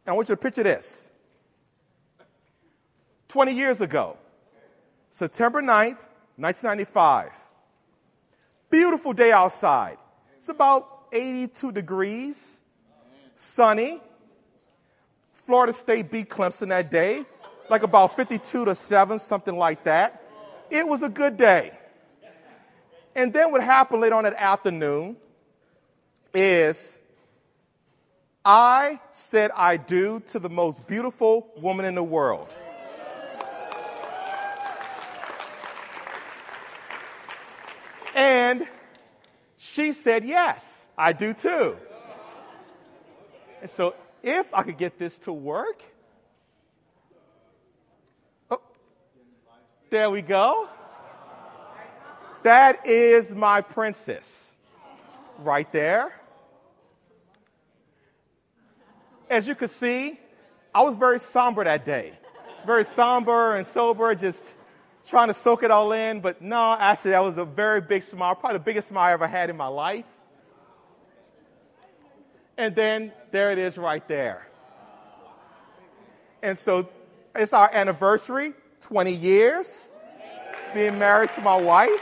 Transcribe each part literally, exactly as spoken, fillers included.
And I want you to picture this. twenty years ago, September ninth, nineteen ninety-five. Beautiful day outside. It's about eighty-two degrees, sunny. Florida State beat Clemson that day, like about fifty-two to seven, something like that. It was a good day. And then what happened later on that afternoon is I said I do to the most beautiful woman in the world. And she said, yes, I do too. And so if I could get this to work. Oh, there we go. That is my princess right there. As you can see, I was very somber that day. Very somber and sober, just trying to soak it all in. But no, actually, that was a very big smile, probably the biggest smile I ever had in my life. And then there it is right there. And so it's our anniversary, twenty years, being married to my wife.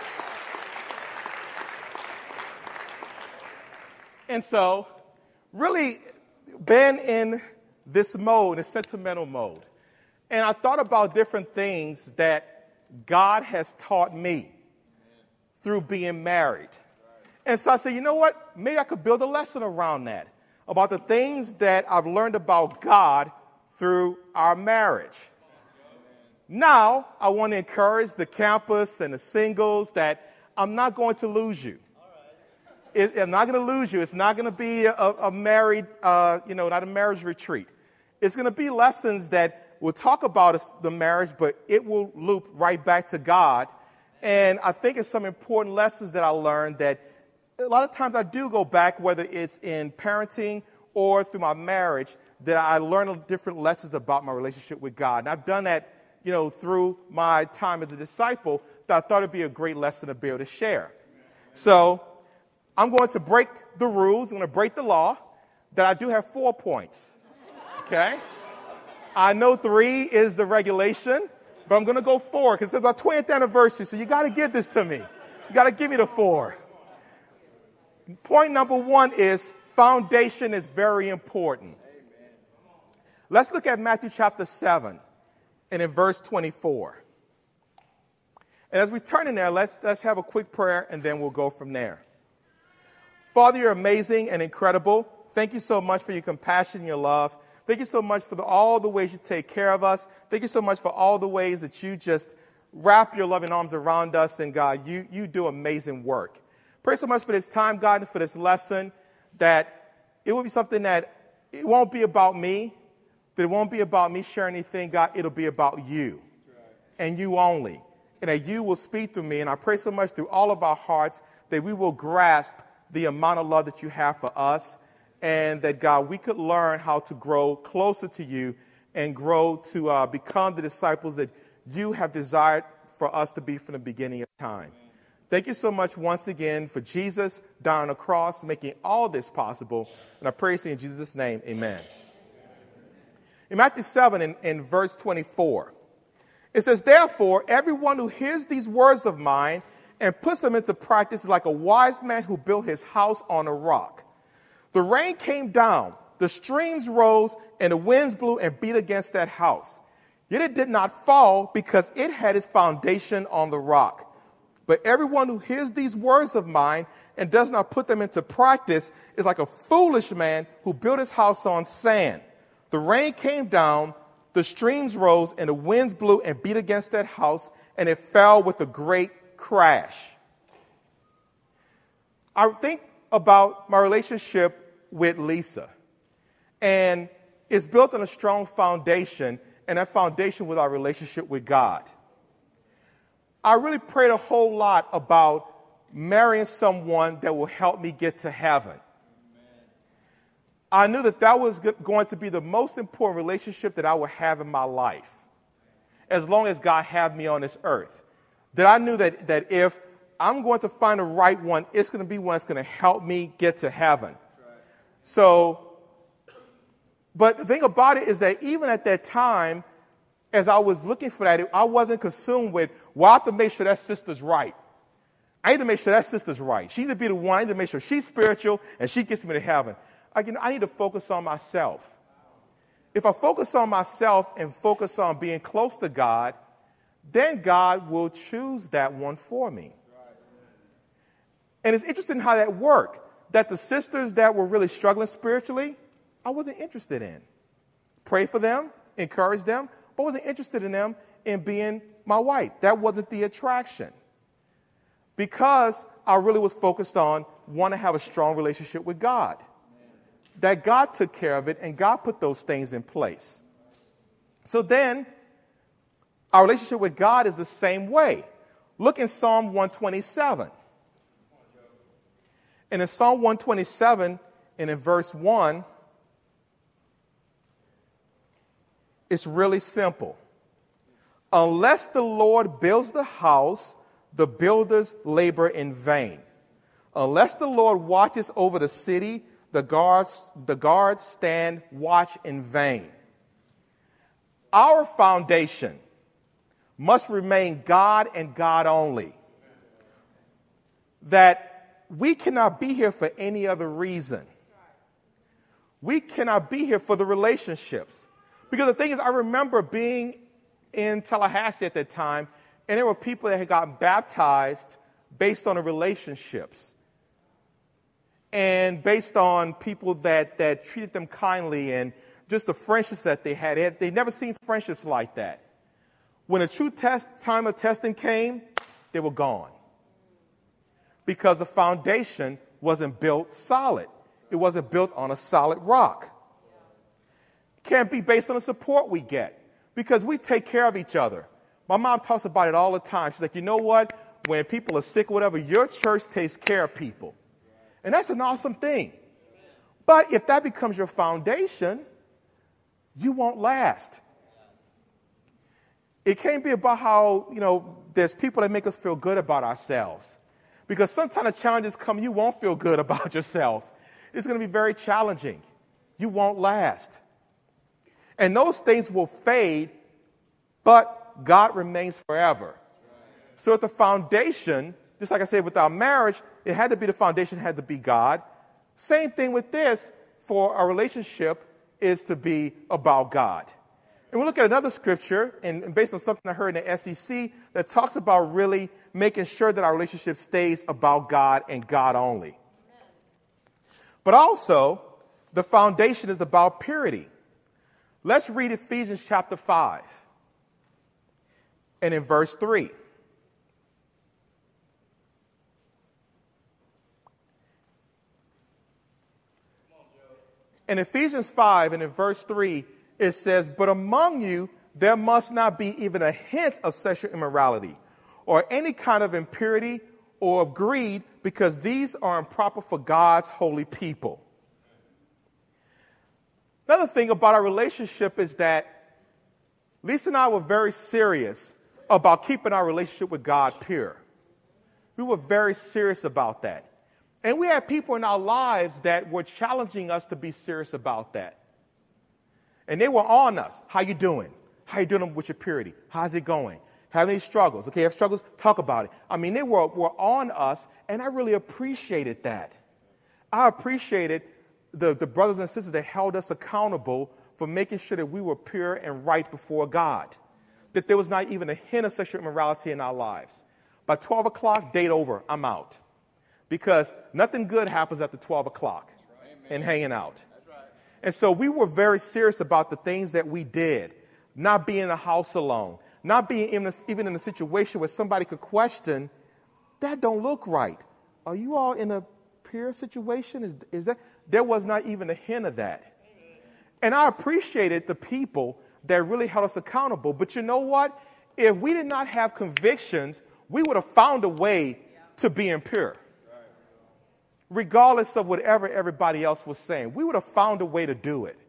And so really been in this mode, this sentimental mode. And I thought about different things that God has taught me through being married. And so I said, you know what? Maybe I could build a lesson around that, about the things that I've learned about God through our marriage. Now, I want to encourage the campus and the singles that I'm not going to lose you. It, I'm not going to lose you. It's not going to be a, a married, uh, you know, not a marriage retreat. It's going to be lessons that we'll talk about the marriage, but it will loop right back to God. And I think it's some important lessons that I learned that a lot of times I do go back, whether it's in parenting or through my marriage, that I learn different lessons about my relationship with God. And I've done that, you know, through my time as a disciple, that I thought it'd be a great lesson to be able to share. So I'm going to break the rules. I'm going to break the law that I do have four points. Okay? I know three is the regulation, but I'm going to go four because it's our twentieth anniversary, so you got to give this to me. You got to give me the four. Point number one is foundation is very important. Let's look at Matthew chapter seven and in verse twenty-four. And as we turn in there, let's, let's have a quick prayer and then we'll go from there. Father, you're amazing and incredible. Thank you so much for your compassion and your love. Thank you so much for the, all the ways you take care of us. Thank you so much for all the ways that you just wrap your loving arms around us. And God, you, you do amazing work. Pray so much for this time, God, and for this lesson, that it will be something that it won't be about me, that it won't be about me sharing anything, God. It'll be about you and you only, and that you will speak through me. And I pray so much through all of our hearts that we will grasp the amount of love that you have for us, and that, God, we could learn how to grow closer to you and grow to uh, become the disciples that you have desired for us to be from the beginning of time. Thank you so much once again for Jesus dying on the cross, making all this possible. And I praise you in Jesus' name, amen. In Matthew seven, in, in verse twenty-four, it says, therefore, everyone who hears these words of mine and puts them into practice is like a wise man who built his house on a rock. The rain came down, the streams rose, and the winds blew and beat against that house. Yet it did not fall because it had its foundation on the rock. But everyone who hears these words of mine and does not put them into practice is like a foolish man who built his house on sand. The rain came down, the streams rose, and the winds blew and beat against that house, and it fell with a great crash. I think about my relationship with Lisa, and it's built on a strong foundation, and that foundation was our relationship with God. I really prayed a whole lot about marrying someone that will help me get to heaven. I knew that that was going to be the most important relationship that I would have in my life, as long as God had me on this earth. That I knew that, that if I'm going to find the right one, it's going to be one that's going to help me get to heaven. Right. So But the thing about it is that even at that time, as I was looking for that, I wasn't consumed with, well, I have to make sure that sister's right. I need to make sure that sister's right. She need to be the one. I need to make sure she's spiritual and she gets me to heaven. I, you know, I need to focus on myself. If I focus on myself and focus on being close to God, then God will choose that one for me. And it's interesting how that worked, that the sisters that were really struggling spiritually, I wasn't interested in. Pray for them, encourage them, but I wasn't interested in them in being my wife. That wasn't the attraction. Because I really was focused on wanting to have a strong relationship with God. That God took care of it and God put those things in place. So then, our relationship with God is the same way. Look in Psalm one twenty-seven. And in Psalm one twenty-seven, and in verse one, it's really simple. Unless the Lord builds the house, the builders labor in vain. Unless the Lord watches over the city, the guards, the guards stand watch in vain. Our foundation must remain God and God only. That we cannot be here for any other reason. We cannot be here for the relationships. Because the thing is, I remember being in Tallahassee at that time, and there were people that had gotten baptized based on the relationships and based on people that, that treated them kindly and just the friendships that they had. They had they'd never seen friendships like that. When a true test time of testing came, they were gone because the foundation wasn't built solid. It wasn't built on a solid rock. It can't be based on the support we get because we take care of each other. My mom talks about it all the time. She's like, you know what? When people are sick or whatever, your church takes care of people. And that's an awesome thing. But if that becomes your foundation, you won't last. It can't be about how, you know, there's people that make us feel good about ourselves. Because sometimes the challenges come, you won't feel good about yourself. It's going to be very challenging. You won't last. And those things will fade, but God remains forever. So at the foundation, just like I said with our marriage, it had to be the foundation, had to be God. Same thing with this, for our relationship is to be about God. And we look at another scripture, and, and based on something I heard in the S E C, that talks about really making sure that our relationship stays about God and God only. Amen. But also, the foundation is about purity. Let's read Ephesians chapter five. And in verse three. In Ephesians five and in verse three, it says, but among you there must not be even a hint of sexual immorality or any kind of impurity or of greed, because these are improper for God's holy people. Another thing about our relationship is that Lisa and I were very serious about keeping our relationship with God pure. We were very serious about that. And we had people in our lives that were challenging us to be serious about that. And they were on us. How you doing? How you doing with your purity? How's it going? Have any struggles? Okay, have struggles? Talk about it. I mean, they were, were on us, and I really appreciated that. I appreciated the, the brothers and sisters that held us accountable for making sure that we were pure and right before God, that there was not even a hint of sexual immorality in our lives. By twelve o'clock, date over, I'm out. Because nothing good happens after twelve o'clock and hanging out. And so we were very serious about the things that we did, not being in a house alone, not being in a, even in a situation where somebody could question, that don't look right. Are you all in a pure situation? Is, is that? There was not even a hint of that. And I appreciated the people that really held us accountable. But you know what? If we did not have convictions, we would have found a way to be impure. Regardless of whatever everybody else was saying, we would have found a way to do it.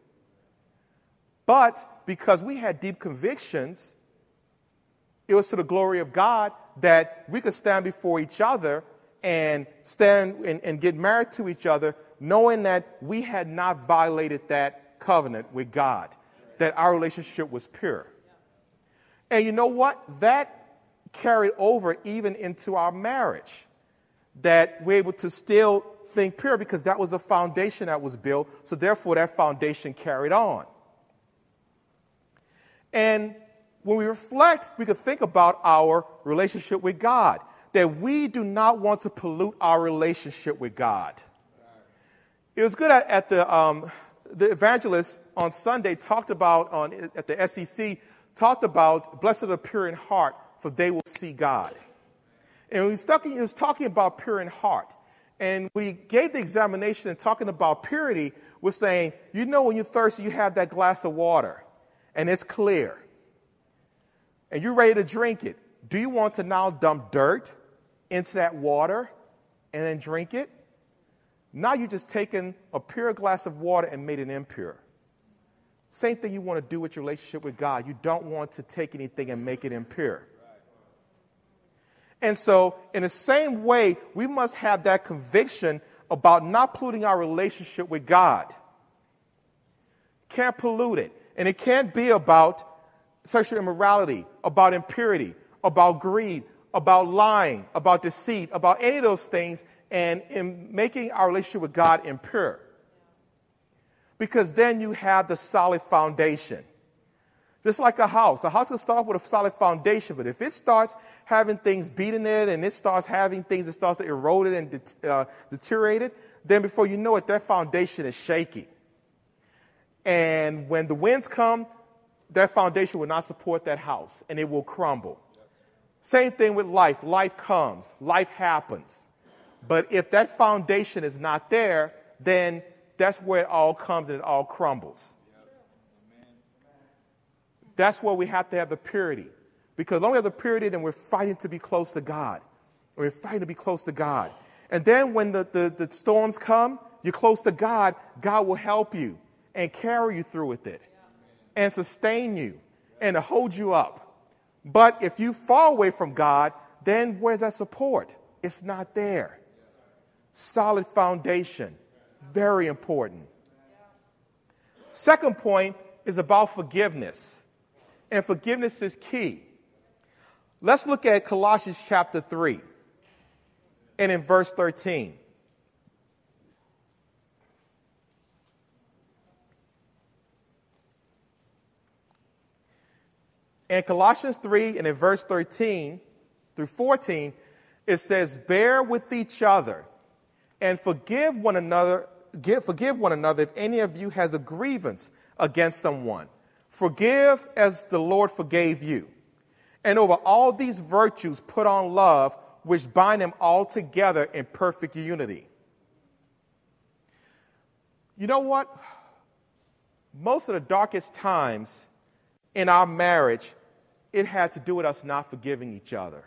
But because we had deep convictions, it was to the glory of God that we could stand before each other and stand and, and get married to each other, knowing that we had not violated that covenant with God, that our relationship was pure. And you know what? That carried over even into our marriage, that we're able to still think pure because that was the foundation that was built. So therefore, that foundation carried on. And when we reflect, we can think about our relationship with God, that we do not want to pollute our relationship with God. It was good at, at the um, the evangelist on Sunday talked about on at the S E C talked about blessed are the pure in heart, for they will see God. And he was talking, he was talking about pure in heart. And when he gave the examination and talking about purity, was saying, you know, when you're thirsty, you have that glass of water, and it's clear, and you're ready to drink it. Do you want to now dump dirt into that water and then drink it? Now you're just taking a pure glass of water and made it impure. Same thing you want to do with your relationship with God. You don't want to take anything and make it impure. And so, in the same way, we must have that conviction about not polluting our relationship with God. Can't pollute it. And it can't be about sexual immorality, about impurity, about greed, about lying, about deceit, about any of those things, and in making our relationship with God impure. Because then you have the solid foundation. Just like a house. A house can start off with a solid foundation, but if it starts having things beating it and it starts having things that starts to erode it and det- uh, deteriorate it, then before you know it, that foundation is shaky. And when the winds come, that foundation will not support that house, and it will crumble. Same thing with life. Life comes. Life happens. But if that foundation is not there, then that's where it all comes and it all crumbles. That's where we have to have the purity. Because when we have the purity, then we're fighting to be close to God. We're fighting to be close to God. And then when the, the, the storms come, you're close to God, God will help you and carry you through with it and sustain you and to hold you up. But if you fall away from God, then where's that support? It's not there. Solid foundation. Very important. Second point is about forgiveness. And forgiveness is key. Let's look at Colossians chapter three and in verse thirteen. In Colossians three and in verse thirteen through fourteen, it says, bear with each other and forgive one another, give, forgive one another if any of you has a grievance against someone. Forgive as the Lord forgave you. And over all these virtues put on love, which bind them all together in perfect unity. You know what? Most of the darkest times in our marriage, it had to do with us not forgiving each other.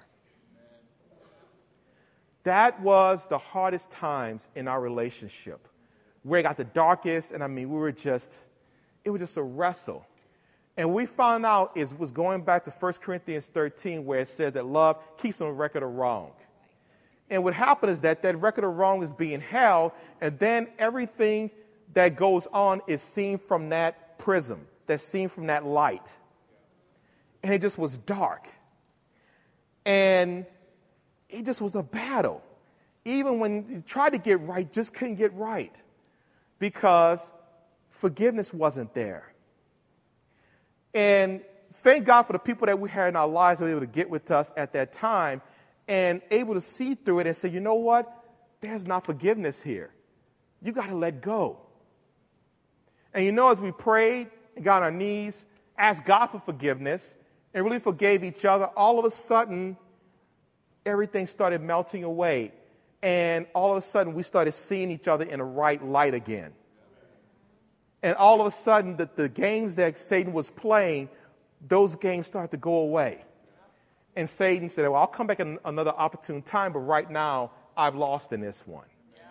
That was the hardest times in our relationship, where it got the darkest, and I mean, we were just, it was just a wrestle. And we found out is was going back to First Corinthians thirteen, where it says that love keeps on record of wrong. And what happened is that that record of wrong is being held, and then everything that goes on is seen from that prism, that's seen from that light. And it just was dark. And it just was a battle. Even when you tried to get right, just couldn't get right because forgiveness wasn't there. And thank God for the people that we had in our lives that were able to get with us at that time and able to see through it and say, you know what? There's not forgiveness here. You got to let go. And you know, as we prayed and got on our knees, asked God for forgiveness, and really forgave each other, all of a sudden, everything started melting away. And all of a sudden, we started seeing each other in the right light again. And all of a sudden, the, the games that Satan was playing, those games started to go away. And Satan said, well, I'll come back at another opportune time, but right now, I've lost in this one.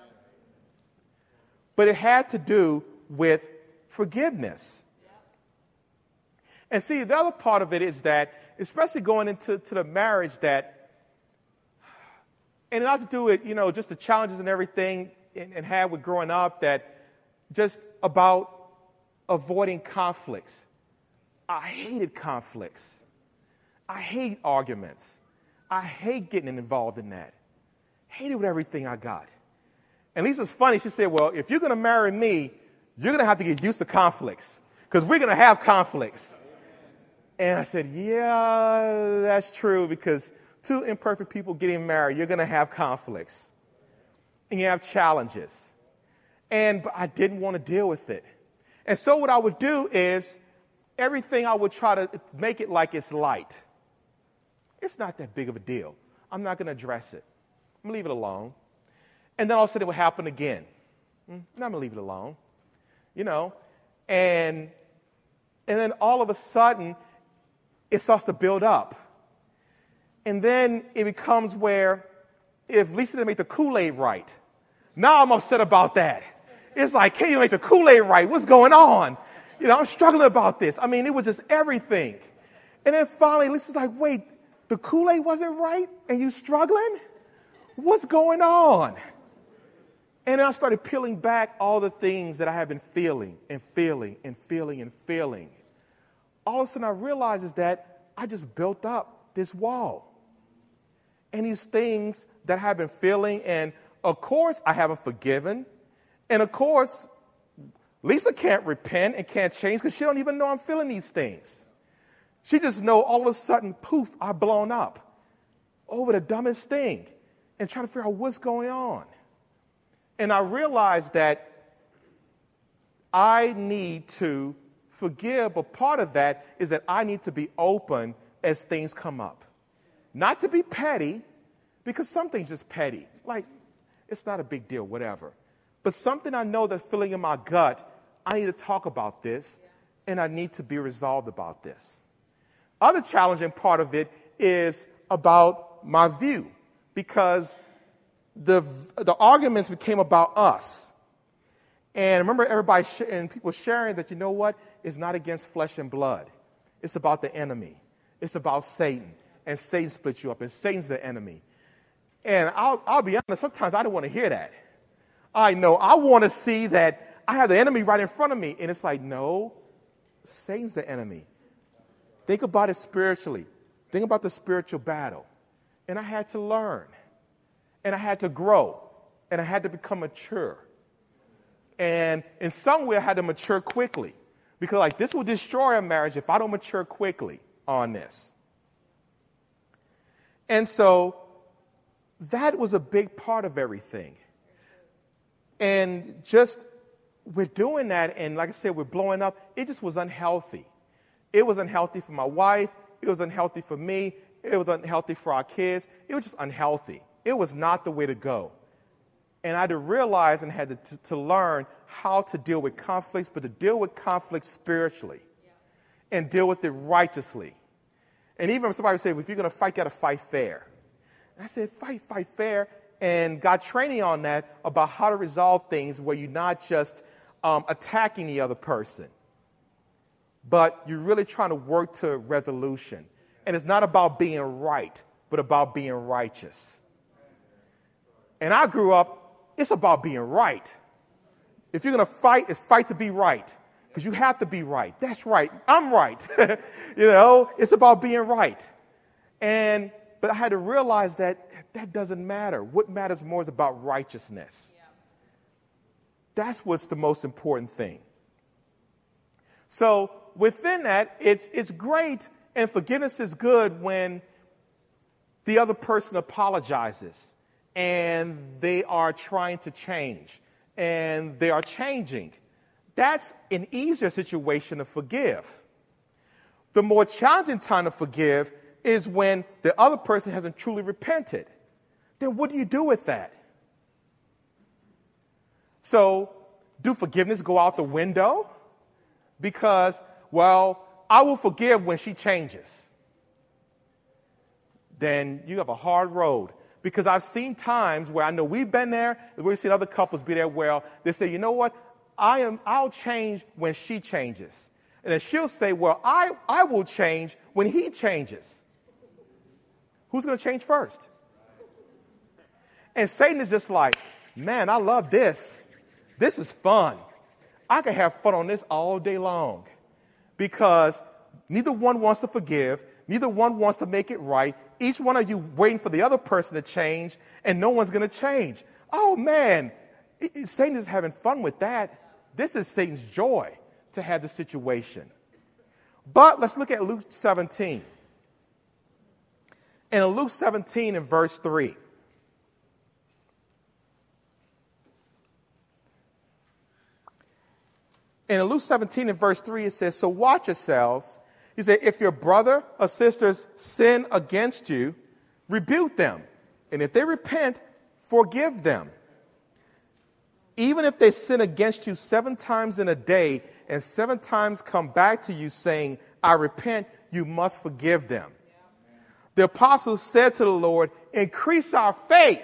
But it had to do with forgiveness. And see, the other part of it is that, especially going into to the marriage, that, and not to do it, you know, just the challenges and everything and, and had with growing up, that just about avoiding conflicts. I hated conflicts. I hate arguments. I hate getting involved in that. Hated with everything I got. And Lisa's funny. She said, well, if you're going to marry me, you're going to have to get used to conflicts because we're going to have conflicts. And I said, yeah, that's true because two imperfect people getting married, you're going to have conflicts. And you have challenges. And but I didn't want to deal with it. And so what I would do is everything I would try to make it like it's light. It's not that big of a deal. I'm not going to address it. I'm going to leave it alone. And then all of a sudden it would happen again. I'm not going to leave it alone. You know, and and then all of a sudden it starts to build up. And then it becomes where if Lisa didn't make the Kool-Aid right, now I'm upset about that. It's like, can't you make the Kool-Aid right? What's going on? You know, I'm struggling about this. I mean, it was just everything. And then finally, Lisa's like, wait, the Kool-Aid wasn't right and you struggling? What's going on? And then I started peeling back all the things that I have been feeling and feeling and feeling and feeling. All of a sudden I realized is that I just built up this wall. And these things that I have been feeling, and of course I haven't forgiven. And of course, Lisa can't repent and can't change because she don't even know I'm feeling these things. She just know all of a sudden, poof, I've blown up over the dumbest thing and trying to figure out what's going on. And I realized that I need to forgive, but part of that is that I need to be open as things come up. Not to be petty, because some things just petty. Like, it's not a big deal, whatever. But something I know that's feeling in my gut, I need to talk about this, and I need to be resolved about this. Other challenging part of it is about my view, because the the arguments became about us. And I remember everybody sh- and people sharing that, you know what, it's not against flesh and blood. It's about the enemy. It's about Satan. And Satan split you up, and Satan's the enemy. And I'll, I'll be honest, sometimes I don't want to hear that. I know, I want to see that I have the enemy right in front of me. And it's like, no, Satan's the enemy. Think about it spiritually. Think about the spiritual battle. And I had to learn. And I had to grow. And I had to become mature. And in some way, I had to mature quickly. Because like this will destroy a marriage if I don't mature quickly on this. And so that was a big part of everything. And just with doing that, and like I said, we're blowing up, it just was unhealthy. It was unhealthy for my wife. It was unhealthy for me. It was unhealthy for our kids. It was just unhealthy. It was not the way to go. And I had to realize and had to, to, to learn how to deal with conflicts, but to deal with conflicts spiritually and deal with it righteously. And even if somebody would say, well, if you're going to fight, you got to fight fair. And I said, fight, fight fair. And got training on that about how to resolve things where you're not just um, attacking the other person, but you're really trying to work to resolution. And it's not about being right, but about being righteous. And I grew up, it's about being right. If you're going to fight, it's fight to be right. Because you have to be right. That's right. I'm right. You know, it's about being right. And, but I had to realize that that doesn't matter. What matters more is about righteousness. Yeah. That's what's the most important thing. So within that, it's, it's great, and forgiveness is good when the other person apologizes and they are trying to change and they are changing. That's an easier situation to forgive. The more challenging time to forgive is when the other person hasn't truly repented. Then what do you do with that? So, do forgiveness go out the window? Because, well, I will forgive when she changes. Then you have a hard road. Because I've seen times where I know we've been there, and we've seen other couples be there where they say, you know what, I am, I'll change when she changes. And then she'll say, well, I, I will change when he changes. Who's going to change first? And Satan is just like, man, I love this. This is fun. I could have fun on this all day long because neither one wants to forgive. Neither one wants to make it right. Each one of you waiting for the other person to change, and no one's going to change. Oh, man, it, it, Satan is having fun with that. This is Satan's joy to have the situation. But let's look at Luke seventeen. And in Luke seventeen in verse three. And in Luke seventeen in verse three, it says, so watch yourselves. He said, if your brother or sisters sin against you, rebuke them. And if they repent, forgive them. Even if they sin against you seven times in a day and seven times come back to you saying, I repent, you must forgive them. The apostles said to the Lord, increase our faith.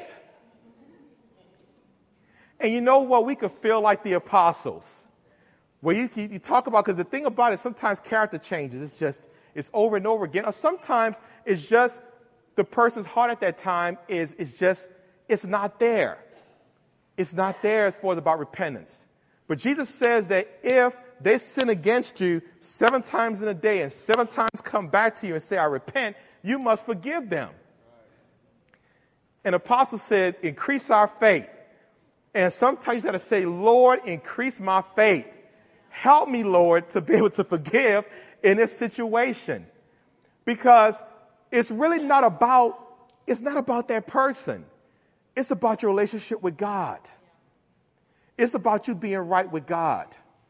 And you know what? We could feel like the apostles. Where you, you talk about, because the thing about it, sometimes character changes. It's just, it's over and over again. Or sometimes it's just the person's heart at that time is, is just, it's not there. It's not there as far as about repentance. But Jesus says that if they sin against you seven times in a day and seven times come back to you and say, I repent, you must forgive them. And the apostle said, increase our faith. And sometimes you got to say, Lord, increase my faith. Help me, Lord, to be able to forgive in this situation. Because it's really not about, it's not about that person. It's about your relationship with God. It's about you being right with God.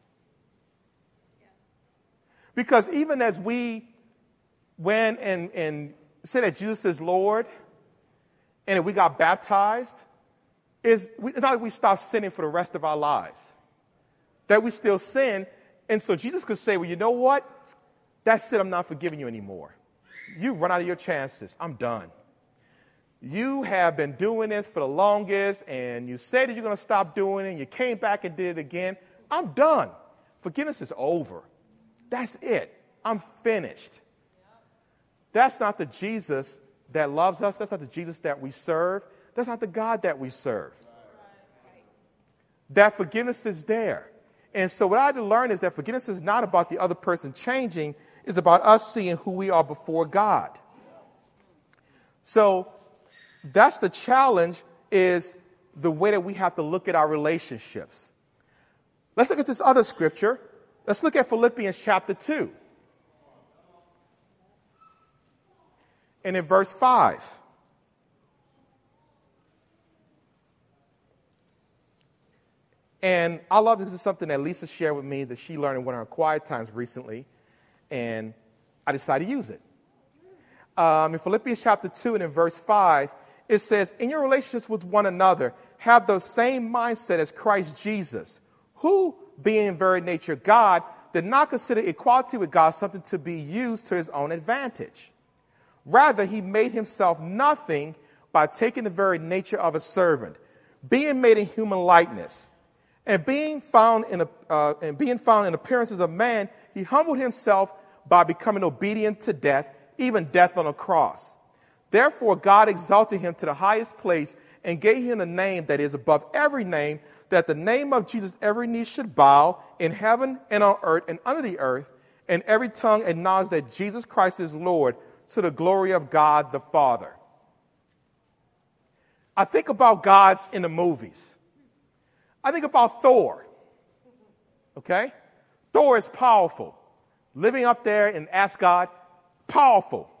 Because even as we went and, and said that Jesus is Lord, and if we got baptized, it's, it's not like we stopped sinning for the rest of our lives. That we still sin. And so Jesus could say, well, you know what? That's it. I'm not forgiving you anymore. You've run out of your chances. I'm done. You have been doing this for the longest, and you said that you're going to stop doing it, and you came back and did it again. I'm done. Forgiveness is over. That's it. I'm finished. That's not the Jesus that loves us. That's not the Jesus that we serve. That's not the God that we serve. That forgiveness is there. And so what I had to learn is that forgiveness is not about the other person changing. It's about us seeing who we are before God. So that's the challenge, is the way that we have to look at our relationships. Let's look at this other scripture. Let's look at Philippians chapter two. And in verse five. And I love this is something that Lisa shared with me that she learned in one of her quiet times recently, and I decided to use it. Um, in Philippians chapter two and in verse five, it says, in your relationships with one another, have the same mindset as Christ Jesus, who, being in very nature God, did not consider equality with God something to be used to his own advantage. Rather, he made himself nothing by taking the very nature of a servant, being made in human likeness. And being found in a, uh, and being found in appearances of man, he humbled himself by becoming obedient to death, even death on a cross. Therefore, God exalted him to the highest place and gave him a name that is above every name, that the name of Jesus every knee should bow in heaven and on earth and under the earth, and every tongue acknowledge that Jesus Christ is Lord, to the glory of God the Father. I think about gods in the movies. I think about Thor, okay? Thor is powerful. Living up there in Asgard, powerful.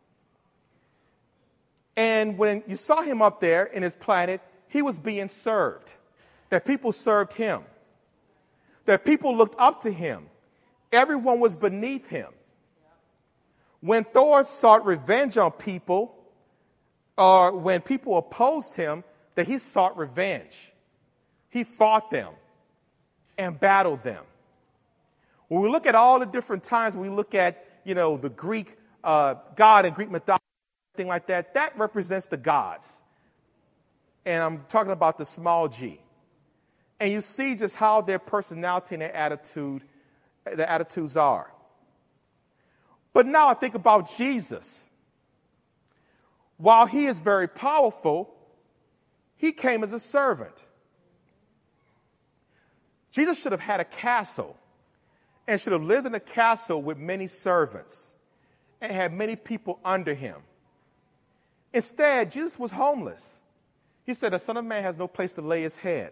And when you saw him up there in his planet, he was being served. That people served him. That people looked up to him. Everyone was beneath him. When Thor sought revenge on people, or when people opposed him, that he sought revenge. He fought them and battled them. When we look at all the different times, we look at, you know, the Greek uh, God and Greek mythology, thing like that, that represents the gods. And I'm talking about the small g. And you see just how their personality and their attitude, their attitudes are. But now I think about Jesus. While he is very powerful, he came as a servant. Jesus should have had a castle and should have lived in a castle with many servants and had many people under him. Instead, Jesus was homeless. He said, the Son of Man has no place to lay his head.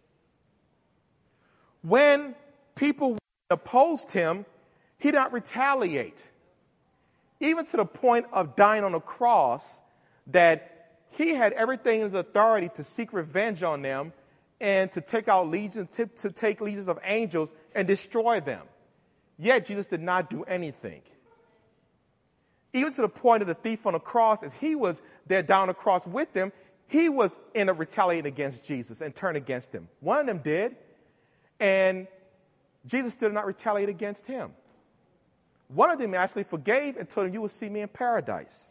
When people opposed him, he did not retaliate, even to the point of dying on a cross, that he had everything in his authority to seek revenge on them and to take out legions, to, to take legions of angels and destroy them. Yet Jesus did not do anything. Even to the point of the thief on the cross, as he was there down the cross with them, he was in a retaliating against Jesus and turned against him. One of them did, and Jesus did not retaliate against him. One of them actually forgave and told him, you will see me in paradise.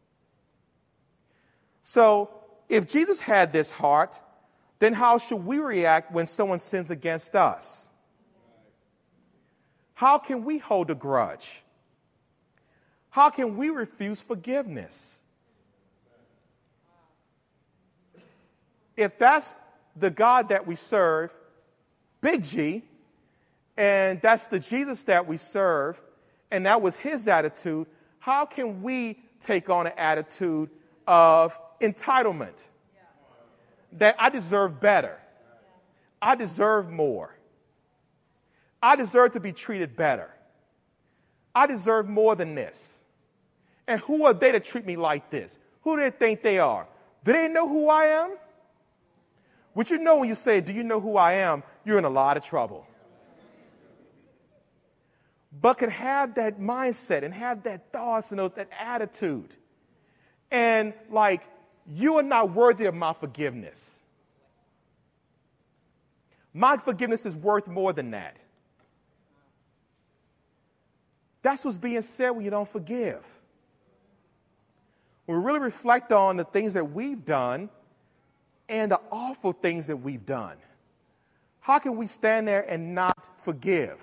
So if Jesus had this heart, then how should we react when someone sins against us? How can we hold a grudge? How can we refuse forgiveness? If that's the God that we serve, big G, and that's the Jesus that we serve, and that was his attitude, how can we take on an attitude of entitlement? That I deserve better. I deserve more. I deserve to be treated better. I deserve more than this. And who are they to treat me like this? Who do they think they are? Do they know who I am? What you know when you say, do you know who I am? You're in a lot of trouble. But can have that mindset and have that thoughts and that attitude. And like, you are not worthy of my forgiveness. My forgiveness is worth more than that. That's what's being said when you don't forgive. When we really reflect on the things that we've done and the awful things that we've done, how can we stand there and not forgive?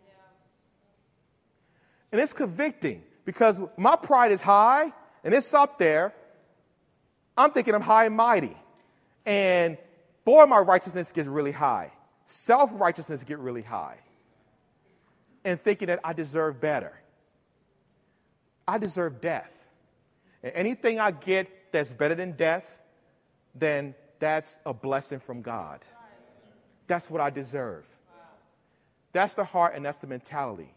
And it's convicting because my pride is high and it's up there. I'm thinking I'm high and mighty. And boy, my righteousness gets really high. Self-righteousness gets really high. And thinking that I deserve better. I deserve death. And anything I get that's better than death, then that's a blessing from God. That's what I deserve. That's the heart and that's the mentality.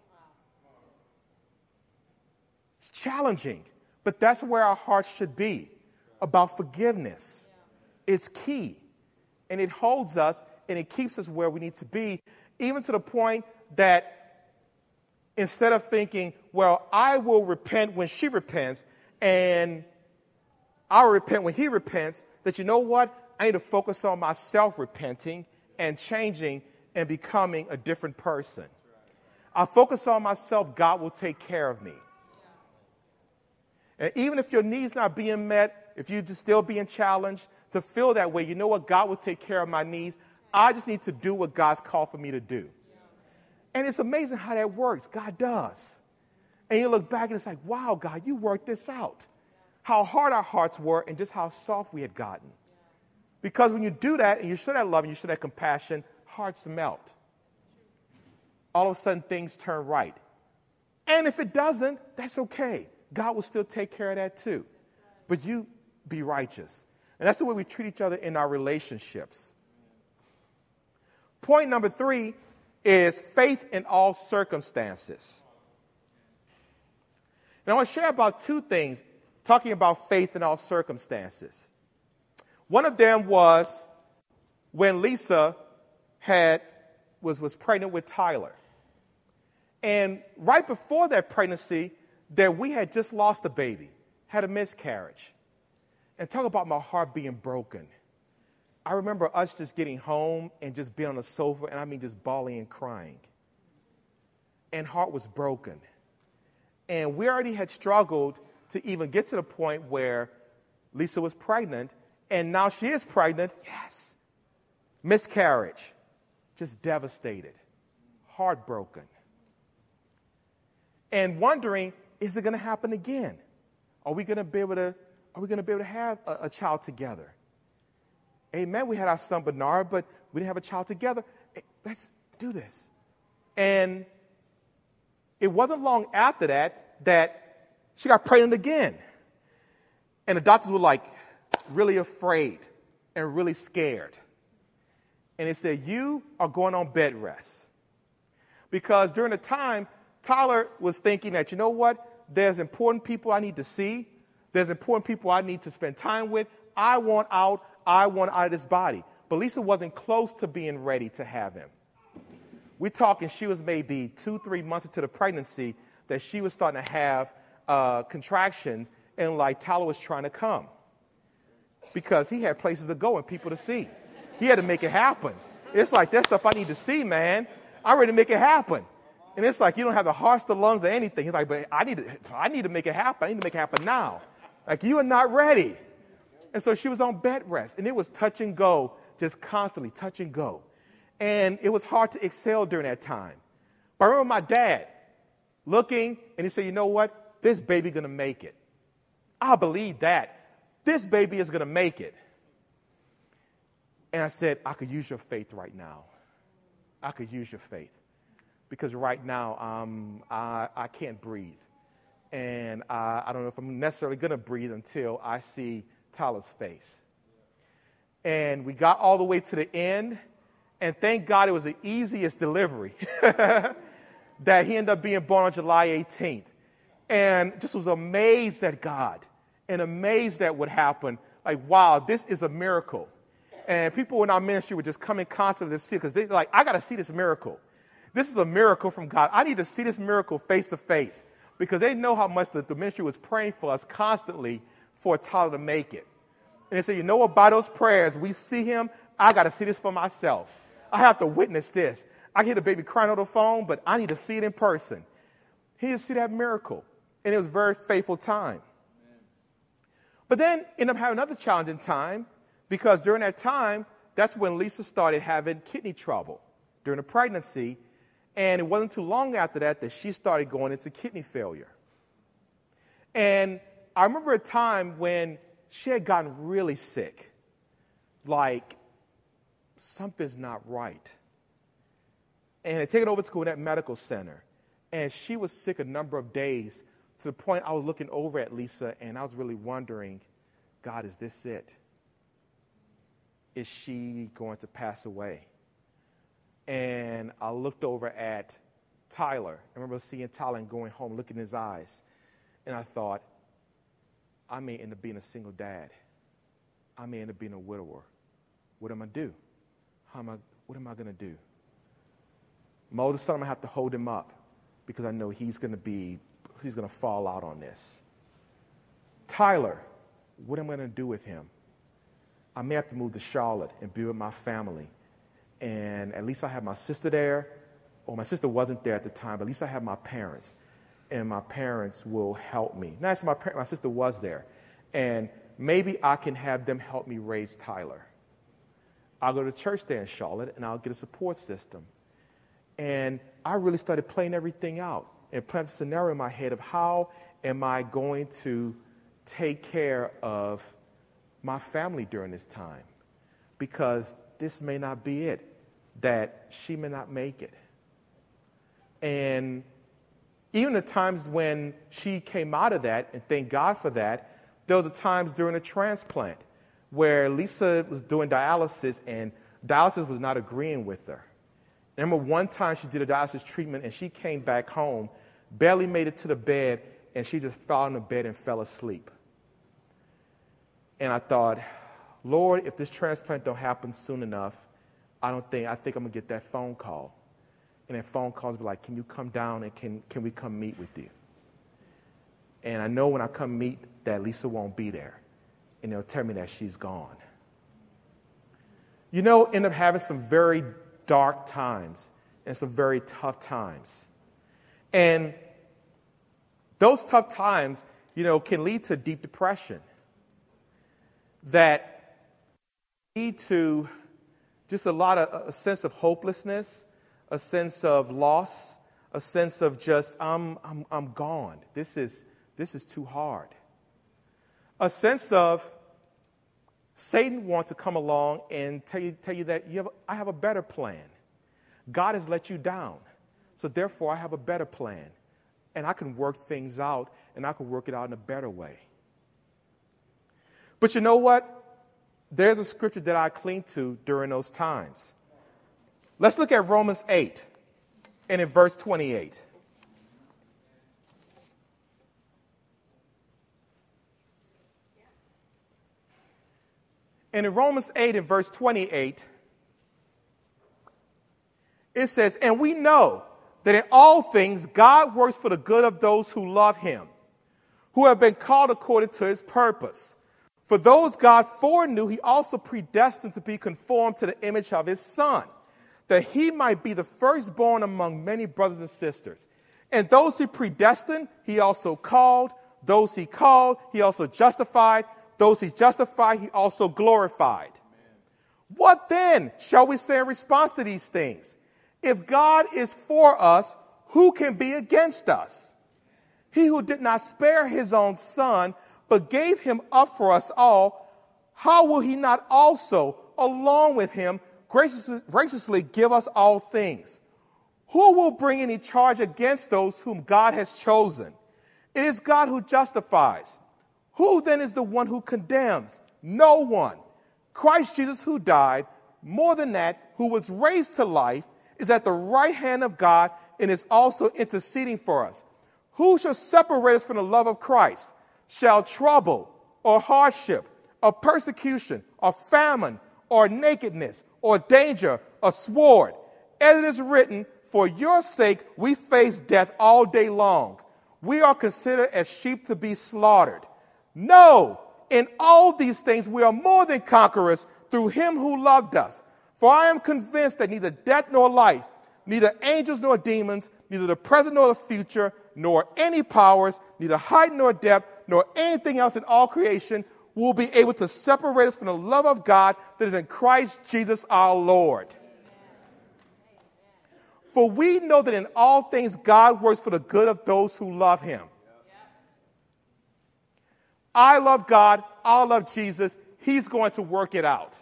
It's challenging, but that's where our hearts should be, about forgiveness. It's key, and it holds us, and it keeps us where we need to be, even to the point that instead of thinking, well, I will repent when she repents, and I'll repent when he repents, that you know what? I need to focus on myself repenting and changing and becoming a different person. I focus on myself, God will take care of me. And even if your needs not being met, if you're just still being challenged to feel that way, you know what? God will take care of my needs. I just need to do what God's called for me to do. And it's amazing how that works. God does. And you look back and it's like, wow, God, you worked this out. How hard our hearts were and just how soft we had gotten. Because when you do that and you show that love and you show that compassion, hearts melt. All of a sudden things turn right. And if it doesn't, that's okay. God will still take care of that too. But you be righteous. And that's the way we treat each other in our relationships. Point number three is faith in all circumstances. And I want to share about two things, talking about faith in all circumstances. One of them was when Lisa had was, was pregnant with Tyler. And right before that pregnancy, that we had just lost a baby, had a miscarriage. And talk about my heart being broken. I remember us just getting home and just being on the sofa, and I mean just bawling and crying. And heart was broken. And we already had struggled to even get to the point where Lisa was pregnant, and now she is pregnant. Yes. Miscarriage. Just devastated. Heartbroken. And wondering, is it going to happen again? Are we going to be able to, are we going to be able to have a, a child together? Amen. We had our son Bernard, but we didn't have a child together. let's do this. And it wasn't long after that that she got pregnant again. And the doctors were like really afraid and really scared. And they said, you are going on bed rest. Because during the time, Tyler was thinking that, you know what, there's important people I need to see. There's important people I need to spend time with. I want out. I want out of this body. But Lisa wasn't close to being ready to have him. We're talking she was maybe two, three months into the pregnancy that she was starting to have uh, contractions, and like Tyler was trying to come because he had places to go and people to see. He had to make it happen. It's like, that's stuff I need to see, man. I'm ready to make it happen. And it's like, you don't have the hearts, the lungs, or anything. He's like, but I need to, I need to make it happen. I need to make it happen now. Like, you are not ready. And so she was on bed rest, and it was touch and go, just constantly touch and go. And it was hard to excel during that time. But I remember my dad looking, and he said, you know what? This baby going to make it. I believe that. This baby is going to make it. And I said, I could use your faith right now. I could use your faith. Because right now, um, I, I can't breathe. And I, I don't know if I'm necessarily going to breathe until I see Tyler's face. And we got all the way to the end. And thank God it was the easiest delivery that he ended up being born on July eighteenth. And just was amazed at God and amazed at what happened. Like, wow, this is a miracle. And people in our ministry were just coming constantly to see it because they're like, I got to see this miracle. This is a miracle from God. I need to see this miracle face to face because they know how much the, the ministry was praying for us constantly for Tyler to make it. And they said, you know what, by those prayers, we see him. I got to see this for myself. I have to witness this. I hear the baby crying on the phone, but I need to see it in person. He didn't see that miracle. And it was a very faithful time. Amen. But then ended up having another challenging time because during that time, that's when Lisa started having kidney trouble during the pregnancy. And it wasn't too long after that that she started going into kidney failure. And I remember a time when she had gotten really sick. Like, something's not right. And had taken over to Gwinnett Medical Center. And she was sick a number of days to the point I was looking over at Lisa and I was really wondering, God, is this it? Is she going to pass away? And I looked over at Tyler. I remember seeing Tyler and going home, looking in his eyes. And I thought, I may end up being a single dad. I may end up being a widower. What am I do? How am I, what am I going to do? My oldest son, I'm going to have to hold him up because I know he's going to be, he's going to fall out on this. Tyler, what am I going to do with him? I may have to move to Charlotte and be with my family. And at least I have my sister there. Or my sister wasn't there at the time, but at least I have my parents. And my parents will help me. Not actually, my, parents, my sister was there. And maybe I can have them help me raise Tyler. I'll go to church there in Charlotte, and I'll get a support system. And I really started playing everything out and playing a scenario in my head of how am I going to take care of my family during this time? Because this may not be it, that she may not make it. And even the times when she came out of that, and thank God for that, there were the times during a transplant where Lisa was doing dialysis and dialysis was not agreeing with her. I remember one time she did a dialysis treatment and she came back home, barely made it to the bed, and she just fell in the bed and fell asleep. And I thought, Lord, if this transplant don't happen soon enough, I don't think, I think I'm going to get that phone call. And that phone calls be like, can you come down and can, can we come meet with you? And I know when I come meet that Lisa won't be there. And they'll tell me that she's gone. You know, end up having some very dark times and some very tough times. And those tough times, you know, can lead to deep depression. That lead to just a lot of a sense of hopelessness, a sense of loss, a sense of just I'm I'm I'm gone. This is this is too hard. A sense of Satan wants to come along and tell you tell you that you have I have a better plan. God has let you down. So therefore, I have a better plan. And I can work things out, and I can work it out in a better way. But you know what? There's a scripture that I cling to during those times. Let's look at Romans eight, and in verse twenty-eight. And in Romans eight and verse twenty-eight, it says, and we know that in all things God works for the good of those who love him, who have been called according to his purpose. For those God foreknew, he also predestined to be conformed to the image of his Son, that he might be the firstborn among many brothers and sisters. And those he predestined, he also called. Those he called, he also justified. Those he justified, he also glorified. Amen. What then shall we say in response to these things? If God is for us, who can be against us? He who did not spare his own Son, but gave him up for us all, how will he not also, along with him, graciously, graciously give us all things? Who will bring any charge against those whom God has chosen? It is God who justifies. Who then is the one who condemns? No one. Christ Jesus, who died, more than that, who was raised to life, is at the right hand of God and is also interceding for us. Who shall separate us from the love of Christ? Shall trouble or hardship or persecution or famine or nakedness or danger or sword? As it is written, for your sake we face death all day long. We are considered as sheep to be slaughtered. No, in all these things we are more than conquerors through him who loved us. For I am convinced that neither death nor life, neither angels nor demons, neither the present nor the future, nor any powers, neither height nor depth, nor anything else in all creation will be able to separate us from the love of God that is in Christ Jesus our Lord. For we know that in all things God works for the good of those who love him. I love God. I love Jesus. He's going to work it out.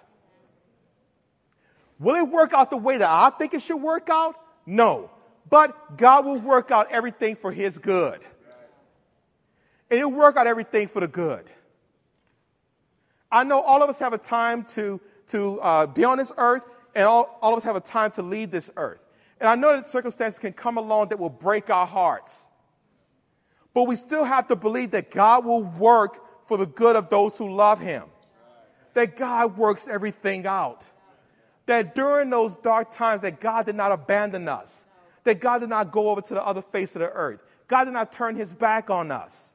Will it work out the way that I think it should work out? No. But God will work out everything for his good. And he'll work out everything for the good. I know all of us have a time to, to uh, be on this earth, and all, all of us have a time to leave this earth. And I know that circumstances can come along that will break our hearts. But we still have to believe that God will work for the good of those who love him. That God works everything out. That during those dark times that God did not abandon us. That God did not go over to the other face of the earth. God did not turn his back on us.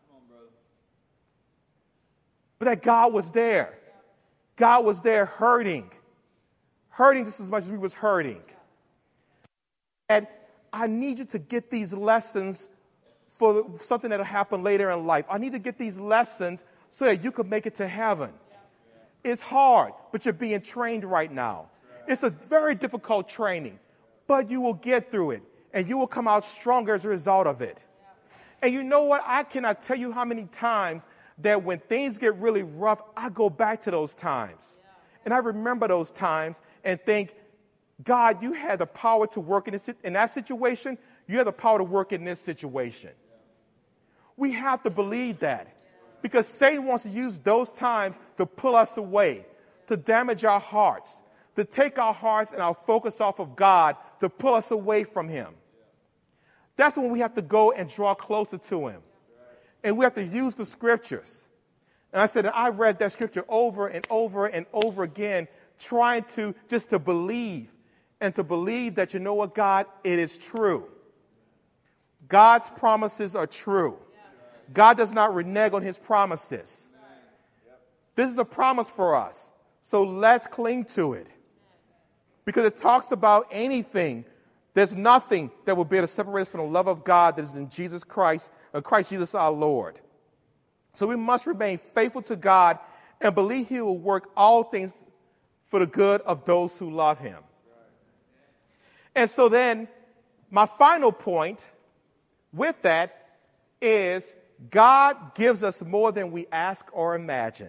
But that God was there. God was there hurting. Hurting just as much as we was hurting. And I need you to get these lessons for something that will happen later in life. I need to get these lessons so that you can make it to heaven. It's hard, but you're being trained right now. It's a very difficult training, but you will get through it, and you will come out stronger as a result of it. And you know what? I cannot tell you how many times that when things get really rough, I go back to those times. And I remember those times and think, God, you had the power to work in, this, in that situation. You have the power to work in this situation. We have to believe that because Satan wants to use those times to pull us away, to damage our hearts, to take our hearts and our focus off of God, to pull us away from him. That's when we have to go and draw closer to him. And we have to use the scriptures. And I said that I read that scripture over and over and over again, trying to just to believe and to believe that, you know what, God, it is true. God's promises are true. God does not renege on his promises. This is a promise for us. So let's cling to it. Because it talks about anything. There's nothing that will be able to separate us from the love of God that is in Jesus Christ, uh, Christ Jesus our Lord. So we must remain faithful to God and believe he will work all things for the good of those who love him. And so then my final point with that is God gives us more than we ask or imagine.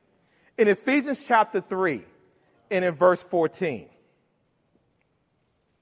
In Ephesians chapter three and in verse fourteen,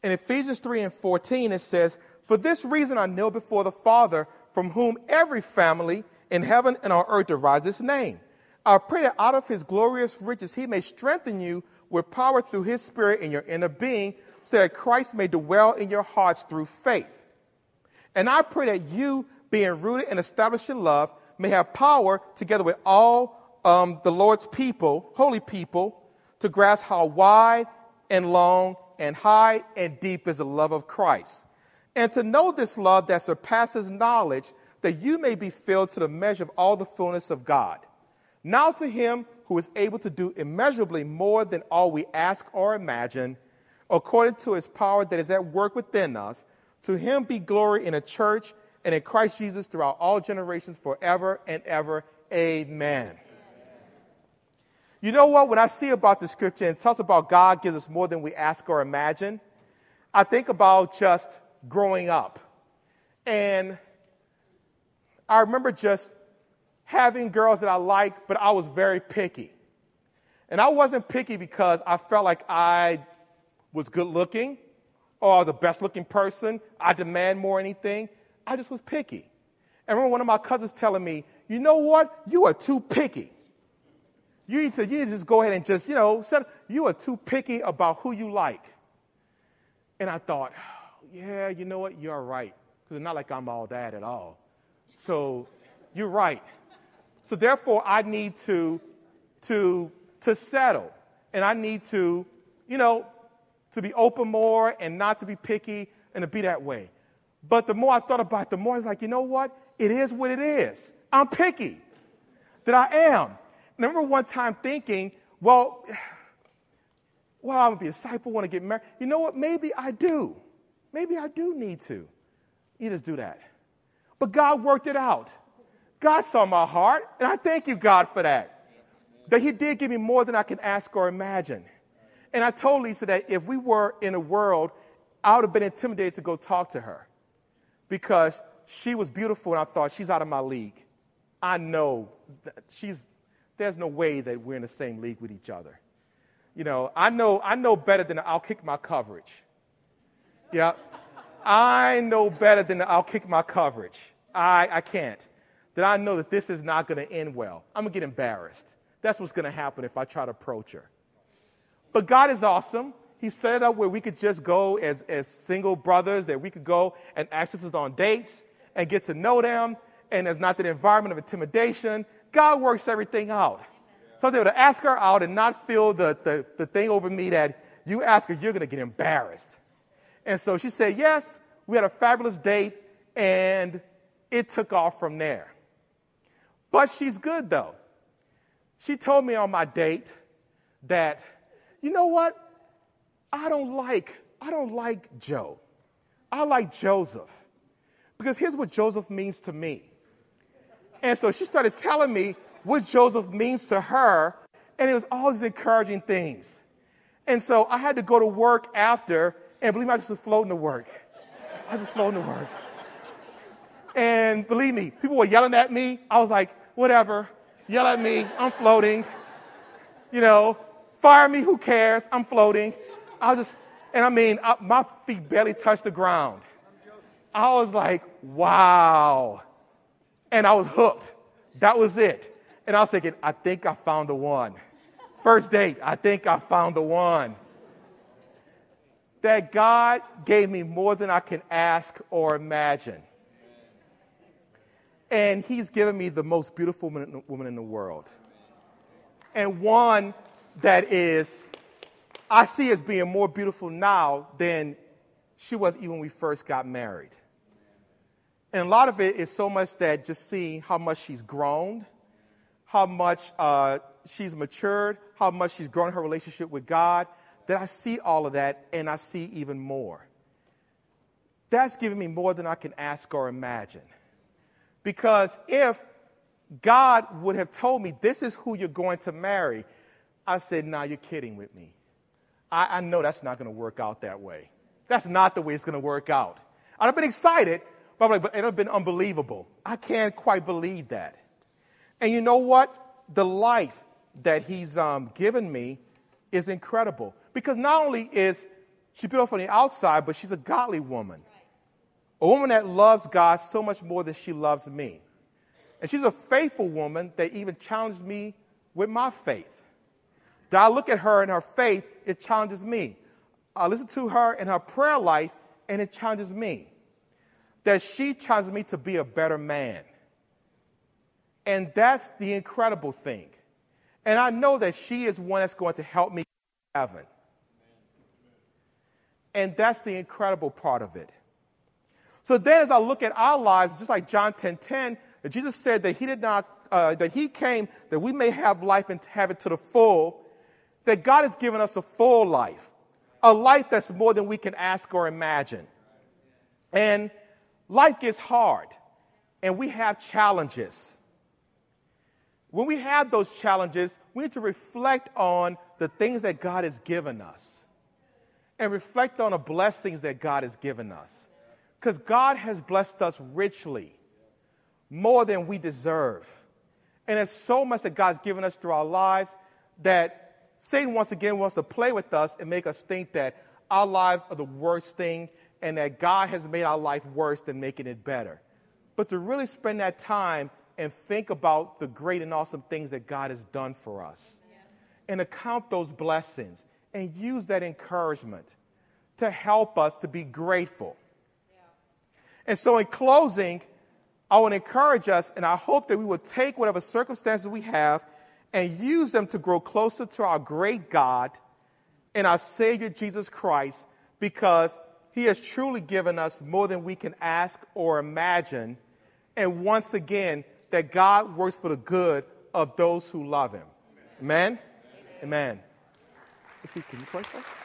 In Ephesians three and fourteen, it says, "For this reason I kneel before the Father, from whom every family in heaven and on earth derives its name. I pray that out of his glorious riches he may strengthen you with power through his Spirit in your inner being, so that Christ may dwell in your hearts through faith. And I pray that you, being rooted and established in love, may have power, together with all um, the Lord's people, holy people, to grasp how wide and long and high and deep is the love of Christ, and to know this love that surpasses knowledge, that you may be filled to the measure of all the fullness of God. Now to him who is able to do immeasurably more than all we ask or imagine, according to his power that is at work within us, to him be glory in the church and in Christ Jesus throughout all generations forever and ever. Amen." You know what? When I see about the scripture and it talks about God gives us more than we ask or imagine, I think about just growing up. And I remember just having girls that I liked, but I was very picky. And I wasn't picky because I felt like I was good looking or the best looking person. I demand more anything. I just was picky. I remember one of my cousins telling me, "You know what? You are too picky. You need to, you need to just go ahead and just, you know, set, you are too picky about who you like." And I thought, yeah, you know what? You're right. Because it's not like I'm all that at all. So you're right. So therefore, I need to, to, to settle. And I need to, you know, to be open more and not to be picky and to be that way. But the more I thought about it, the more I was like, you know what? It is what it is. I'm picky. That I am. And I remember one time thinking, well, well, I'm going to be a disciple, want to get married. You know what? Maybe I do. Maybe I do need to. You just do that. But God worked it out. God saw my heart, and I thank you, God, for that. That he did give me more than I can ask or imagine. And I told Lisa that if we were in a world, I would have been intimidated to go talk to her because she was beautiful, and I thought, she's out of my league. I know that she's, there's no way that we're in the same league with each other. You know, I know, I know better than the I'll kick my coverage. Yeah, I know better than the I'll kick my coverage. I, I can't. That I know that this is not going to end well. I'm going to get embarrassed. That's what's going to happen if I try to approach her. But God is awesome. He set it up where we could just go as, as single brothers, that we could go and access us on dates and get to know them. And there's not that environment of intimidation. God works everything out. So I was able to ask her out and not feel the, the, the thing over me that you ask her, you're going to get embarrassed. And so she said yes. We had a fabulous date, and it took off from there. But she's good, though. She told me on my date that, you know what? I don't like, I don't like Joe. I like Joseph. Because here's what Joseph means to me. And so she started telling me what Joseph means to her, and it was all these encouraging things. And so I had to go to work after, and believe me, I just was floating to work. I was floating to work. And believe me, people were yelling at me. I was like, whatever, yell at me, I'm floating. You know, fire me, who cares? I'm floating. I was just, and I mean, I, my feet barely touched the ground. I was like, wow. And I was hooked. That was it. And I was thinking, I think I found the one. First date, I think I found the one. That God gave me more than I can ask or imagine. And he's given me the most beautiful woman in the world. And one that is, I see as being more beautiful now than she was even when we first got married. And a lot of it is so much that just seeing how much she's grown, how much uh, she's matured, how much she's grown in her relationship with God, that I see all of that and I see even more. That's given me more than I can ask or imagine. Because if God would have told me, this is who you're going to marry, I said, nah, you're kidding with me. I, I know that's not going to work out that way. That's not the way it's going to work out. I'd have been excited, but, like, but it would have been unbelievable. I can't quite believe that. And you know what? The life that he's um, given me is incredible. Because not only is She's beautiful on the outside, but she's a godly woman. A woman that loves God so much more than she loves me. And she's a faithful woman that even challenges me with my faith. That I look at her and her faith, it challenges me. I listen to her and her prayer life, and it challenges me. That she challenges me to be a better man. And that's the incredible thing. And I know that she is one that's going to help me in heaven. And that's the incredible part of it. So then as I look at our lives, just like John ten ten, that Jesus said that he did not, uh, that he came that we may have life and have it to the full, that God has given us a full life, a life that's more than we can ask or imagine. And life gets hard, and we have challenges. When we have those challenges, we need to reflect on the things that God has given us and reflect on the blessings that God has given us. Because God has blessed us richly, more than we deserve. And there's so much that God's given us through our lives that Satan once again wants to play with us and make us think that our lives are the worst thing and that God has made our life worse than making it better. But to really spend that time and think about the great and awesome things that God has done for us, yeah, and to count those blessings and use that encouragement to help us to be grateful. Yeah. And so in closing, I want to encourage us, and I hope that we will take whatever circumstances we have and use them to grow closer to our great God and our Savior, Jesus Christ, because he has truly given us more than we can ask or imagine. And once again, that God works for the good of those who love him. Amen? Amen. Amen. Let's see, can you pray for us?